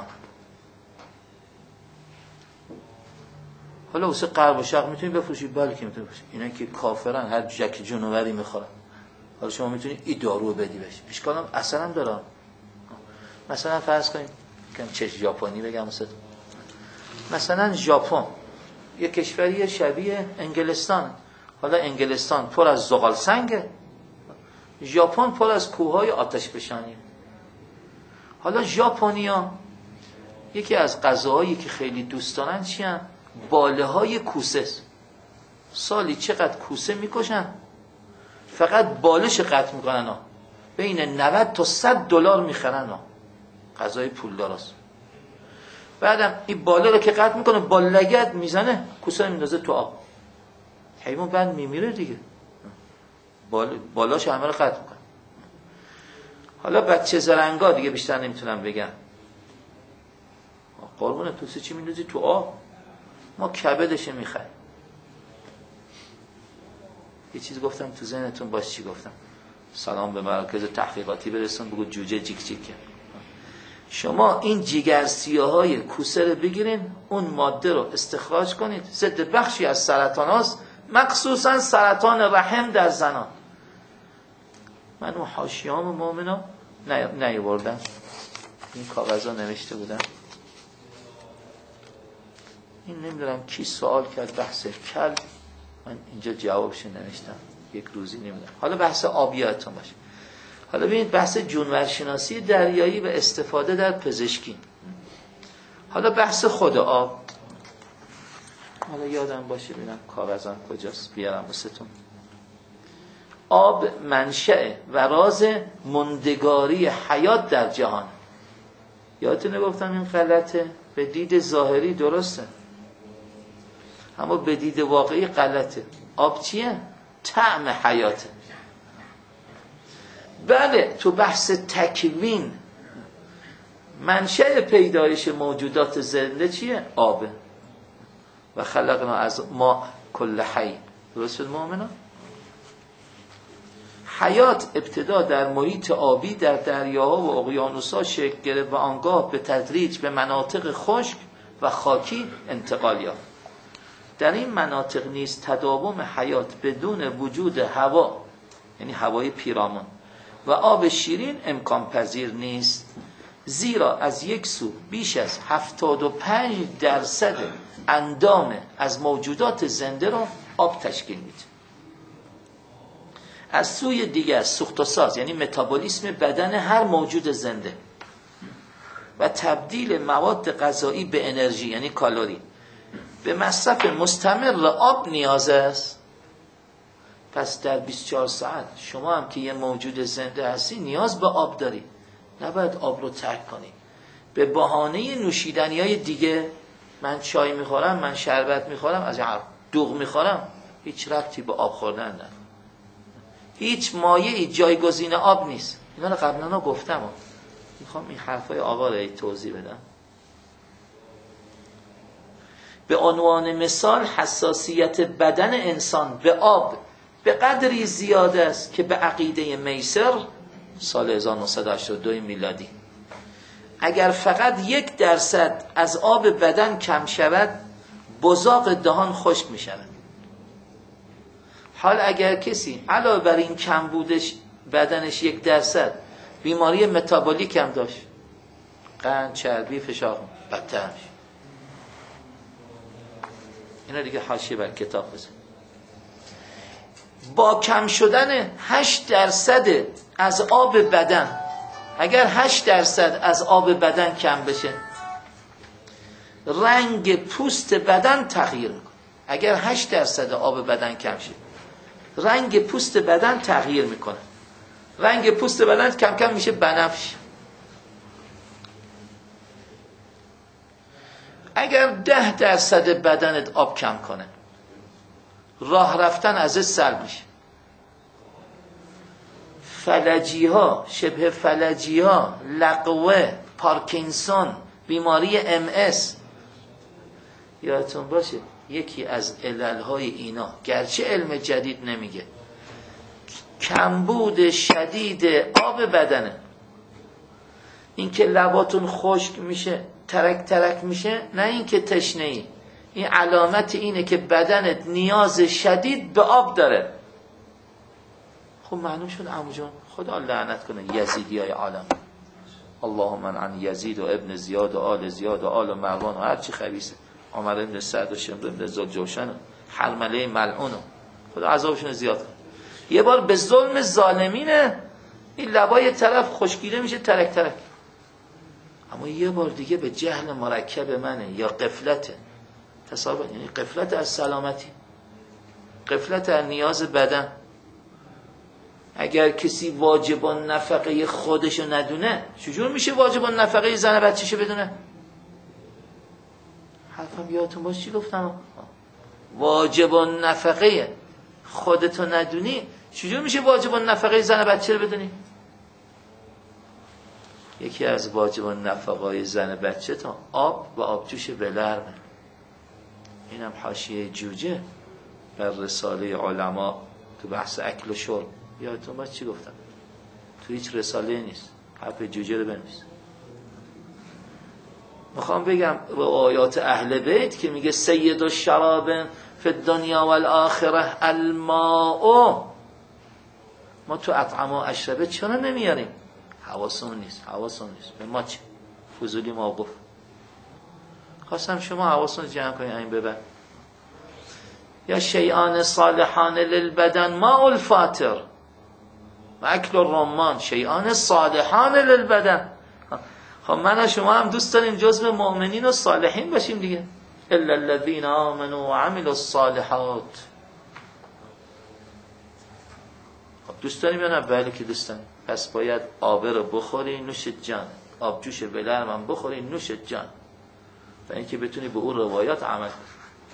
A: حالا واسه غرب و شرق میتونید بفروشید، بلکه میتونید بفروشید، اینا که کافرن هر جک جنوری میخورن. حالا شما میتونید این دارو بدی بشه، اشکال هم اصلا هم داره. مثلا فرض کنید که چه ژاپنی بگم واسه، مثلا ژاپن یه کشوری شبیه انگلستان، حالا انگلستان پر از زغال سنگه، ژاپن پر از کوههای آتش فشانیه. حالا ژاپنی‌ها یکی از غذاهایی که خیلی دوست دارن چیه؟ باله های کوسه. سالی چقدر کوسه میکشن، فقط بالش قطع میکنن ها، بین 90 تا 100 دلار میخرن ها، غذای پولدار است. بعدم این باله رو که قطع میکنه با لگد میزنه، کوسه رو میندازه تو آب، حیوان بعد میمیره دیگه، بالاش همه رو قطع میکنه. حالا بچه زرنگا دیگه بیشتر نمیتونم بگم، قربونه توسی چی میندازی تو آب، ما کبدش میخوایم. یه چیز گفتم تو ذهنتون باش، چی گفتم؟ سلام به مراکز تحقیقاتی برسون، بگو جوجه جیک جیک. شما این جگرسیاهای کوسه رو بگیرین، اون ماده رو استخراج کنید، ضد بخشی از سرطان هاست، مخصوصا سرطان رحم در زنان. من اون حاشیه‌ام مومنا نیاوردم، این کاغذها نوشته بودم. این نمیدونم کی سوال کرد بحث کل، من اینجا جوابش نوشتم، یک روزی نمیدونم. حالا بحث آبیاتون باشه. حالا ببینید بحث جونورشناسی دریایی و استفاده در پزشکی. حالا بحث خود آب. حالا یادم باشه ببینم کاغذم کجاست بیارم واسهتون. آب منشأ و راز ماندگاری حیات در جهان. یادتونه گفتم این غلطه؟ به دید ظاهری درسته، اما به دید واقعی غلطه. آب چیه؟ طعم حیاته. بله، تو بحث تکوین منشأ پیدایش موجودات زنده چیه؟ آبه. و خلقنا از ما کل حی. درست شد مؤمنان؟ حیات ابتدا در محیط آبی در دریاها و اقیانوس‌ها شکل گرفت و آنگاه به تدریج به مناطق خشک و خاکی انتقال یافت. در این مناطق نیز تداوم حیات بدون وجود هوا، یعنی هوای پیرامون و آب شیرین امکان پذیر نیست، زیرا از یک سو بیش از 75% اندام از موجودات زنده را آب تشکیل میده. از سوی دیگر سوخت و ساز، یعنی متابولیسم بدن هر موجود زنده و تبدیل مواد غذایی به انرژی، یعنی کالری، به مصرف مستمر آب نیاز است. پس در 24 ساعت شما هم که یه موجود زنده هستی نیاز به آب داری، نباید آب رو ترک کنی. به بهانه نوشیدنی‌های دیگه، من چای میخورم، من شربت میخورم، از دوغ میخورم، هیچ ربطی به آب خوردن نداره. هیچ مایعی جایگزین آب نیست. اینا رو قبلا گفتم، میخوام این حرفای آقا رو توضیح بدم. به عنوان مثال حساسیت بدن انسان به آب به قدری زیاده است که به عقیده میسر سال 1982 میلادی اگر فقط 1% از آب بدن کم شود بزاق دهان خشک می شود. حال اگر کسی علاوه بر این کم بودش بدنش 1% بیماری متابولیک هم داشت، قند، چربی، فشار، بدتر میشه. اینا دیگه حاشیه بر کتاب بزن. با کم شدن 8% از آب بدن، اگر 8% از آب بدن کم بشه رنگ پوست بدن تغییر میکنه. اگر 8% آب بدن کم شه رنگ پوست بدن تغییر میکنه. رنگ پوست بدن کم کم میشه بنفش. اگر 10% بدنت آب کم کنه راه رفتن ازت سلب میشه. فلجی ها، شبه فلجی ها، لقوه، پارکینسون، بیماری MS، یادتون باشه یکی از عللهای اینا، گرچه علم جدید نمیگه، کمبود شدید آب بدنه. این که لباتون خشک میشه، ترک ترک میشه، نه این که تشنه‌ای، این علامت اینه که بدنت نیاز شدید به آب داره. خب معلوم شد عمو جان، خدا لعنت کنه یزیدی های عالم، اللهم عن یزید و ابن زیاد و آل زیاد و آل مروان و هرچی خبیثه، عمر ابن سعد و شمر ابن زلجوشن و حرمله ملعون، خدا عذابشون زیاد کنه. یه بار به ظلم ظالمینه این لبای طرف خشکیده میشه ترک ترک، اما یه بار دیگه به جهل مرکب منه یا غفلته. تصور، یعنی غفلت از سلامتی، غفلت از نیاز بدن. اگر کسی واجب النفقه خودشو ندونه چجور میشه واجب النفقه زن بچه‌شو بدونه؟ حرفم یادتون باشه چی گفتم؟ واجب النفقه خودتو ندونی چجور میشه واجب النفقه زن بچه رو بدونی؟ یکی از واجب النفقه زن بچه تا آب و آبجوش بلرمه. اینم حاشیه جوجه بر رساله علما تو بحث اکل و شرب. یادتون باشه چی گفتم؟ تو هیچ رساله نیست، حرف جوجه رو بنویس. میخوام بگم به آیات اهل بیت که میگه سید الشراب فی الدنیا والآخره الماء، ما تو اطعمه و اشربه چرا نمیاریم؟ حواسمون نیست. به ما چه؟ فضولی موقوف. خواستم شما حواستون جمع کنید این ببر. یا شیئان صالحان للبدن ما الفاتر و اکل الرمان شیئان صالحان للبدن. خب من و شما هم دوست داریم جزو مؤمنین و صالحین باشیم دیگه. الا الذين آمنوا وعملوا الصالحات. خب دوست داریم یا نه؟ بله که دوست داریم. پس باید آب رو بخوری نوش جان، آب جوش بلرم هم بخوری نوش جان، و اینکه بتونی به اون روایات عمل کنی.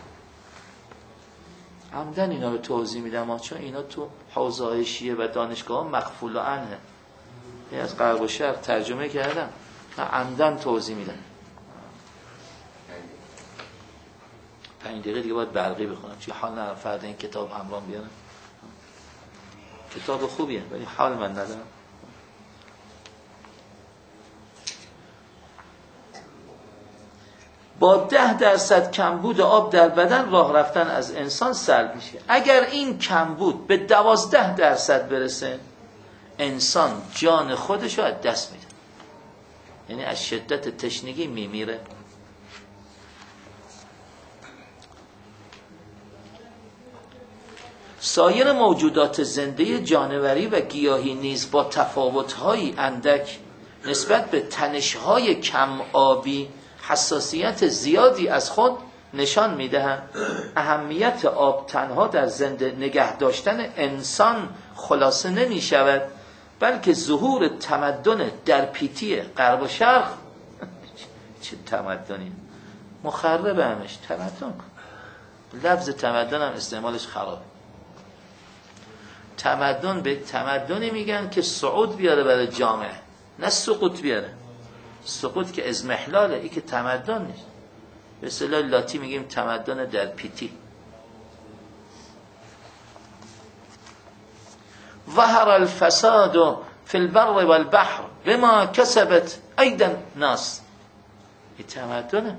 A: عمدن اینا رو توضیح میدم چون اینا تو حوزه‌های شیعه و دانشگاه مغفول عنه. از غرب و شرق ترجمه کردم، من عمدن توضیح میدم. 5 دقیقه دیگه باید برقی بخونم چون حال ندارم فردا این کتاب همراهم بیارم. کتاب خوبیه ولی حال من ندارم. با 10% کمبود آب در بدن راه رفتن از انسان سلب میشه. اگر این کمبود به 12% برسه انسان جان خودش رو از دست میده، یعنی از شدت تشنگی میمیره. سایر موجودات زنده جانوری و گیاهی نیز با تفاوت‌های اندک نسبت به تنش‌های کم آبی حساسیت زیادی از خود نشان می‌دهند. اهمیت آب تنها در زنده نگه داشتن انسان خلاصه نمی‌شود، بلکه ظهور تمدن در پیتی غرب و شرق چه تمدنی مخرب همش تمدن کن. لفظ تمدن هم استعمالش خراب. تمدن به تمدنی میگن که صعود بیاره برای جامعه، نه سقوط بیاره. سقوط که ازمحلاله، این که تمدن نیست. به اصطلاح لاتی میگیم تمدن در پیتی. ظهر الفساد فی البر والبحر بما کسبت ایدی الناس. این تمدنه.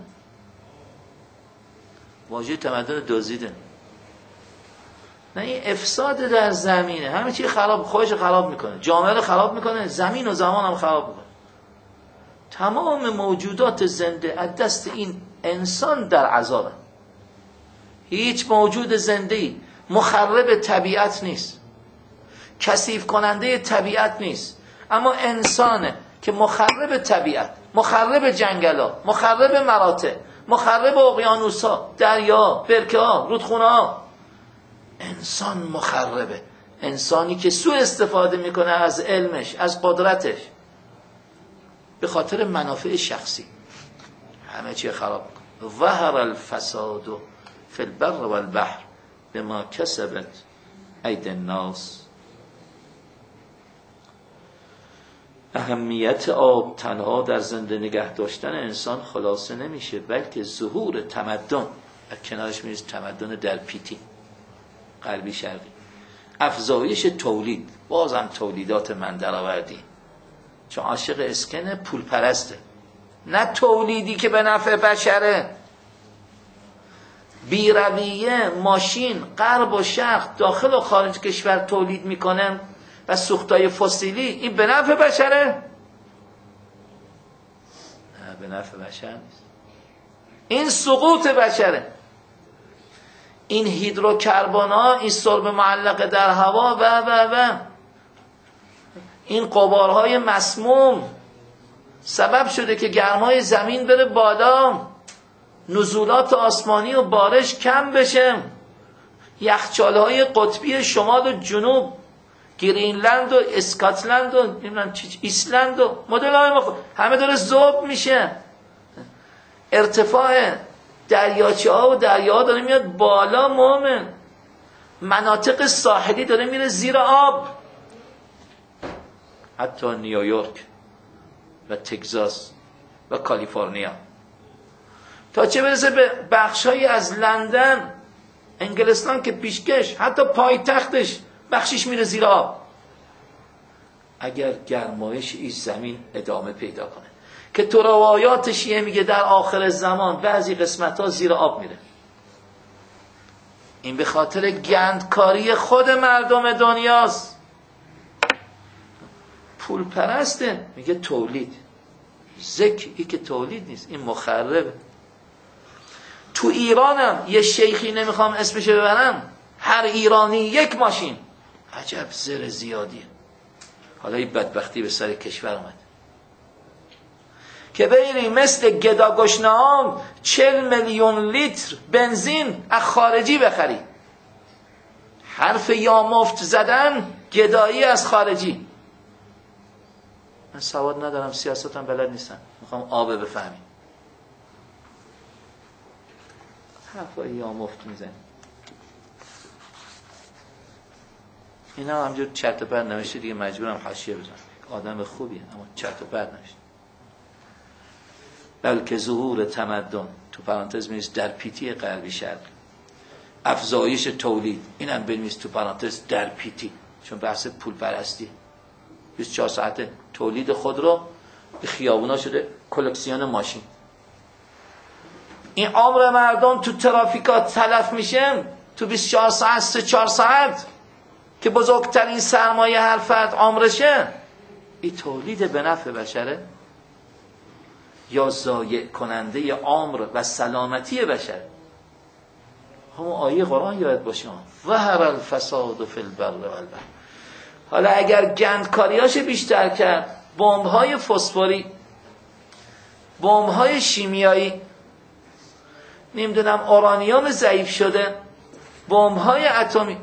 A: واژه تمدن دزدیده. نه، این افساد در زمینه. همه چی خراب، خودش خراب میکنه، جامعه رو خراب میکنه، زمین و زمان هم خراب میکنه. تمام موجودات زنده از دست این انسان در عذابه. هیچ موجود زنده‌ای مخرب طبیعت نیست، کثیف کننده طبیعت نیست، اما انسانه که مخرب طبیعت، مخرب جنگلا، مخرب مراتع، مخرب اقیانوس‌ها، دریا، برکه‌ها، رودخونه‌ها. انسان مخربه. انسانی که سوء استفاده میکنه از علمش، از قدرتش، به خاطر منافع شخصی همه چی خراب میکنه. ظهر الفساد فی البر والبحر بما کسبت ایدی الناس. اهمیت آب تنها در زنده نگه داشتن انسان خلاصه نمیشه، بلکه ظهور تمدن، کنارش میرسه تمدن در پیتی غربی شرقی، افزایش تولید، بازم تولیدات من درآوردی، چون عاشق اسکن پول پرسته، نه تولیدی که به نفع بشره. بیرویه ماشین غرب و شرق، داخل و خارج کشور تولید میکنن و سوختای فسیلی، این به نفع بشره؟ نه، به نفع بشر نیست. این سقوط بشره. این هیدروکربن ها، این سرب معلق در هوا و این غبارهای مسموم سبب شده که گرمای زمین بره بالا، نزولات آسمانی و بارش کم بشه، یخچالهای قطبی شمال و جنوب، گرینلند و اسکاتلند و ایسلند و مدل‌های همه داره ذوب میشه. ارتفاع دریاچه ها و دریا داره میاد بالا. مومن مناطق ساحلی داره میره زیر آب. حتی نیویورک و تگزاس و کالیفرنیا، تا چه برسه به بخشایی از لندن، انگلستان که پیشکش، حتی پایتختش بخشش میره زیر آب. اگر گرمایش این زمین ادامه پیدا کنه، که تو روایات شیعه میگه در آخر زمان بعضی قسمت ها زیر آب میره. این به خاطر گندکاری خود مردم دنیاست. پول پرسته، میگه تولید. ذکری که تولید نیست، این مخربه. تو ایرانم یه شیخی نمیخوام اسمش ببرم، هر ایرانی یک ماشین. عجب زر زیادیه. حالا این بدبختی به سر کشور اومد که بری مثل گداگشنهان 40 میلیون لیتر بنزین از خارجی بخری. حرف یا مفت زدن گدایی از خارجی. من سواد ندارم، سیاستم بلد نیستم، میخوام آبه بفهمیم. حرف یا مفت میزن. اینا همجور چرت و پرت نوشته دیگه، مجبورم حاشیه بزنم. آدم خوبیه اما چرت و پرت نوشته. بلکه ظهور تمدن تو پرانتز می‌نویس در پیتی غربی شرق، افزایش تولید، اینم بنویس تو پرانتز در پیتی، چون بحث پول پرستی. 24 ساعت تولید خود رو به خیابونا شده کلکسیون ماشین. این عمر مردم تو ترافیکات تلف میشه تو 24 ساعت 3-4 ساعت که بزرگترین سرمایه هر فرد عمرشه. این تولید به نفع بشره یا ضایع کننده عمر و سلامتی بشر؟ همون آیه قرآن یاد باشه، ظهر الفساد فی البر والبحر. حالا اگر گندکاریاش بیشتر کرد، بمب‌های فسفوری، بمب‌های شیمیایی، نمیدونم اورانیوم ضعیف شده، بمب‌های اتمی،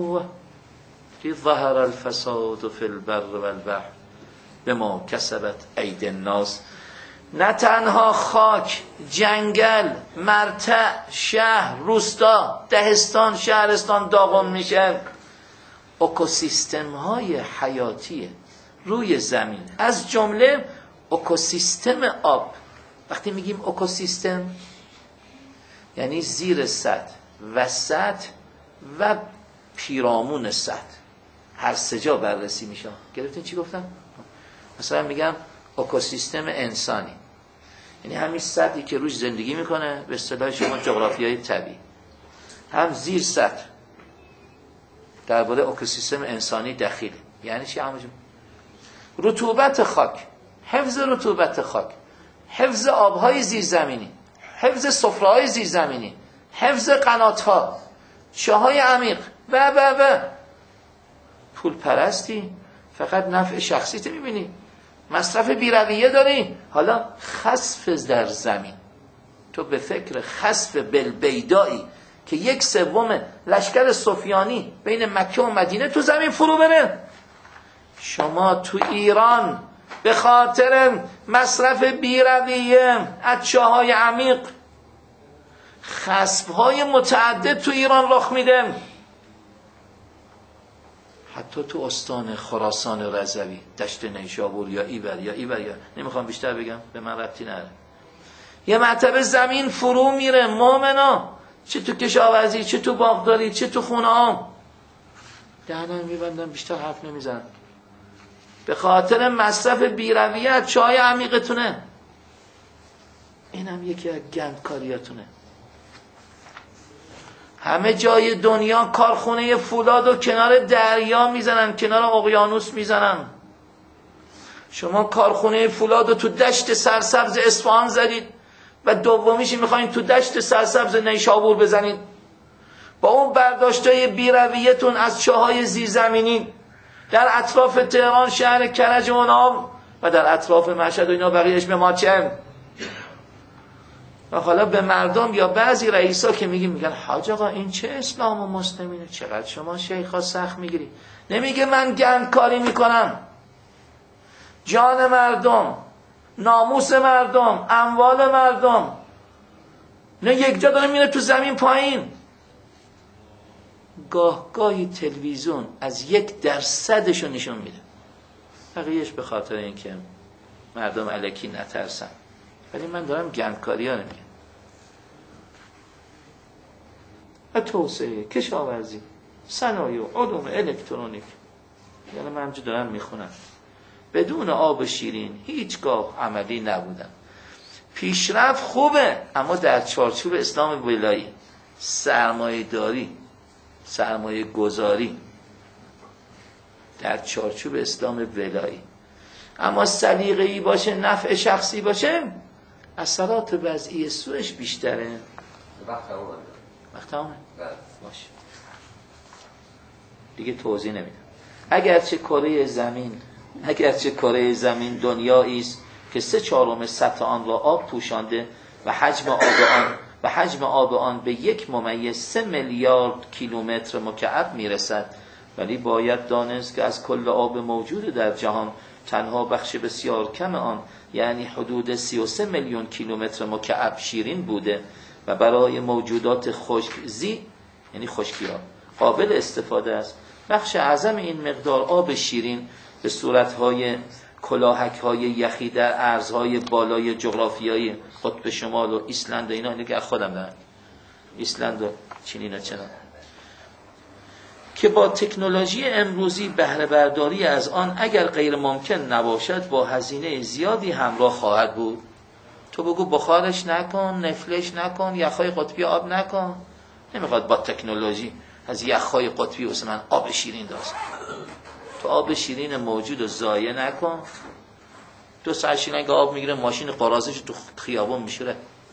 A: ظهر الفساد فی البر والبحر بما کسبت ایدی الناس. نه تنها خاک، جنگل، مرتع، شهر، روستا، دهستان، شهرستان داغون میشه، اکوسیستم های حیاتی روی زمین، از جمله اکوسیستم آب. وقتی میگیم اکوسیستم یعنی زیر سطح، وسط و پیرامون سطح، هر سه جا بررسی میشه. گرفتین چی گفتم؟ مثلا میگم اکوسیستم انسانی یعنی همین سطحی که روش زندگی میکنه، به اصطلاح شما جغرافیای طبیعی. هم زیر سطح درباره اکوسیستم انسانی دخیله. یعنی چی عمو جون؟ رطوبت خاک، حفظ رطوبت خاک، حفظ آبهای زیرزمینی، حفظ سفره‌های زیرزمینی، حفظ قنات‌ها، چاهای عمیق و پول پرستی، فقط نفع شخصیت میبینی، مصرف بی‌رویه داری. حالا خسف در زمین، تو به فکر خسف بالبیدایی که 1/3 لشکر سفیانی بین مکه و مدینه تو زمین فرو بره. شما تو ایران به خاطر مصرف بی‌رویه از چاهای عمیق خسف‌های متعدد تو ایران رخ میده. حتی تو استان خراسان رضوی، دشت نیشابور یا ایبر نمیخوام بیشتر بگم، به من ربطی نداره، یه مرتبه زمین فرو میره. مؤمنا، چه تو کشاورزی، چه تو باغداری، چه تو خونه ها، دهنم میبندم، بیشتر حرف نمیزنم. به خاطر مصرف بی‌رویه چای عمیقتونه. اینم یکی از گندکاریاتونه. همه جای دنیا کارخونه فولاد و کنار دریا میزنن، کنار اقیانوس میزنن. شما کارخونه فولاد رو تو دشت سرسبز اصفهان زدید و دومیشی میخواین تو دشت سرسبز نیشابور بزنید. با اون برداشتای بی‌رویتون از چاهای زیرزمینی در اطراف تهران، شهر کرج و نام و در اطراف مشهد و اینا، بقیهش به ما چه؟ و حالا به مردم یا بعضی رئیسا که میگن حاج آقا این چه اسلام و مسلمینه، چقدر شما شیخا سخت میگیری. نمیگه من گندکاری میکنم، جان مردم، ناموس مردم، اموال مردم، نه یک جا داره میره تو زمین پایین. گاهی تلویزیون از 1% نشون میده، بقیهش به خاطر اینکه مردم الکی نترسن. ولی من دارم گندکاری ها نمیگم. توسعه، کشاورزی، صنایع، علوم الکترونیک، یعنی من همجور دارم میخونم. بدون آب شیرین هیچگاه عملی نبودن. پیشرفت خوبه، اما در چارچوب اسلام ولایی، سرمایه داری، سرمایه گذاری در چارچوب اسلام ولایی. اما سلیقه‌ای باشه، نفع شخصی باشه، اثرات وضعی سوش بیشتره. وقت تمامه؟ باشه دیگه توضیح نمیدم. اگرچه کره زمین دنیایی است که 3/4 سطح آن را آب پوشانده و حجم آب آن به 1.3 میلیارد کیلومتر مکعب میرسد، ولی باید دانست که از کل آب موجود در جهان تنها بخش بسیار کم آن، یعنی حدود 33 میلیون کیلومتر مکعب شیرین بوده و برای موجودات خشکزی، یعنی خشکی‌ها، قابل استفاده است. بخش اعظم این مقدار آب شیرین به صورت‌های کلاهک‌های یخی در ارزهای بالای جغرافیایی قطب شمال و ایسلند و اینا که خودم دارم، ایسلند و چین چنا، که با تکنولوژی امروزی بهره برداری از آن اگر غیر ممکن نباشد با هزینه زیادی همراه خواهد بود. تو بگو بخارش نکن، نفلش نکن، یخهای قطبی آب نکن، نمیخواد با تکنولوژی از یخهای قطبی واسه من آب شیرین داشت. تو آب شیرین موجود رو ضایع نکن. 2 ساعت شیرین آب میگیره، ماشین قرازش تو خیابون میشوره،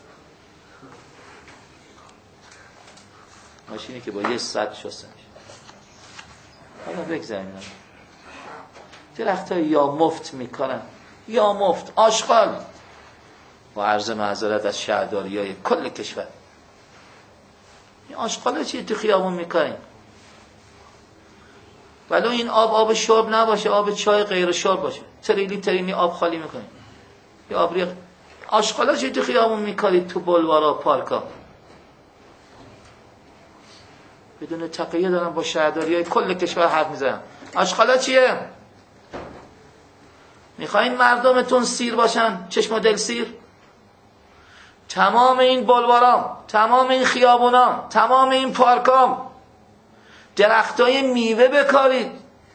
A: ماشینی که با 1 ساعت شسته میشه. حالا بگذاریم درخت‌ها یا مفت میکنن یا مفت آشغال، با عرض معذرت از شهرداری‌های کل کشور، این آشغالا چیه تو خیابون میکنیم؟ ولو این آب شرب نباشه، آب چای غیر شرب باشه، تریلی آب خالی میکنیم، یا آب ریق. آشغالا چیه تو خیابون میکنید، تو بلوارا پارکا؟ بدون تقیه دارم با شهرداری‌های کل کشور حرف میزنم. آشغالا چیه؟ میخواین مردمتون سیر باشن، چشم و دل سیر؟ تمام این بلوارا، تمام این خیابونا، تمام این پارکا درختای میوه بکارید،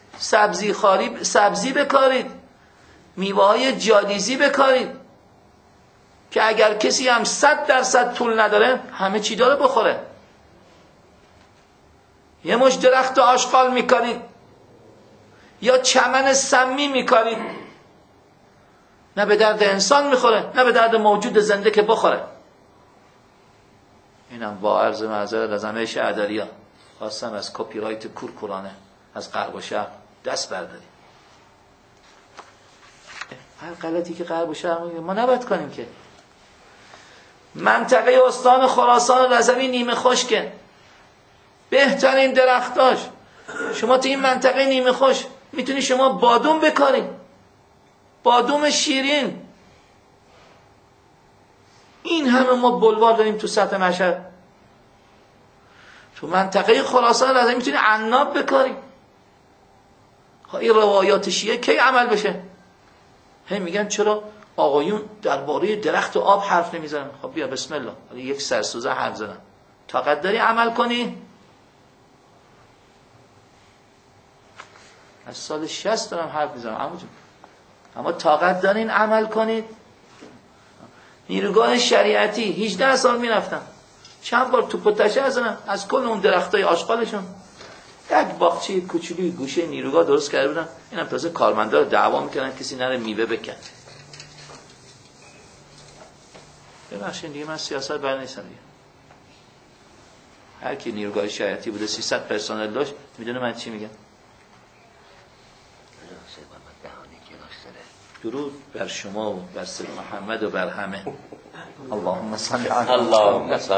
A: سبزی بکارید، میوه‌های جالیزی بکارید که اگر کسی هم 100% پول نداره همه چی داره بخوره. یه مش درخت آشغال میکارید یا چمن سمی میکارید، نه به درد انسان میخوره نه به درد موجود زنده که بخوره. اینم با عرض معذرت از همه شهرداری‌ها خواستم از کپی رایت کورکورانه از غرب و شرق دست برداریم. هر غلطی که غرب و شرق میگه ما نباید کنیم. که منطقه استان خراسان رضوی نیمه خشکه، بهترین درختاش. شما تو این منطقه نیمه خشک میتونی شما بادوم بکارید، بادوم شیرین. این همه ما بلوار داریم تو سطح مشهد. تو منطقه خراسان رضوی میتونی عناب بکاری. این روایات شیعه کی عمل بشه؟ هی میگن چرا آقایون درباره درخت و آب حرف نمیزنن؟ خب بیا بسم الله، یک سرسوزه حرف زدن. طاقت داری عمل کنی؟ از سال 60 دارم حرف میزنم اما طاقت دارین عمل کنید؟ نیروگاه شریعتی 18 سال میرفتم، چند بار توپ و تشه زدم از کل اون درختای آشغالشون. یک باغچه کوچولوی گوشه نیروگاه درست کرده بودن، اینم تازه کارمندا رو دعوا میکردن کسی نره میوه بکن. ببخشید دیگه من سیاست بلد نیستم دیگه. هر کی نیروگاه شریعتی بوده 300 پرسنل داشت میدونه من چی میگم. درود بر شما و بر سید محمد و بر همه. اللهم صل علی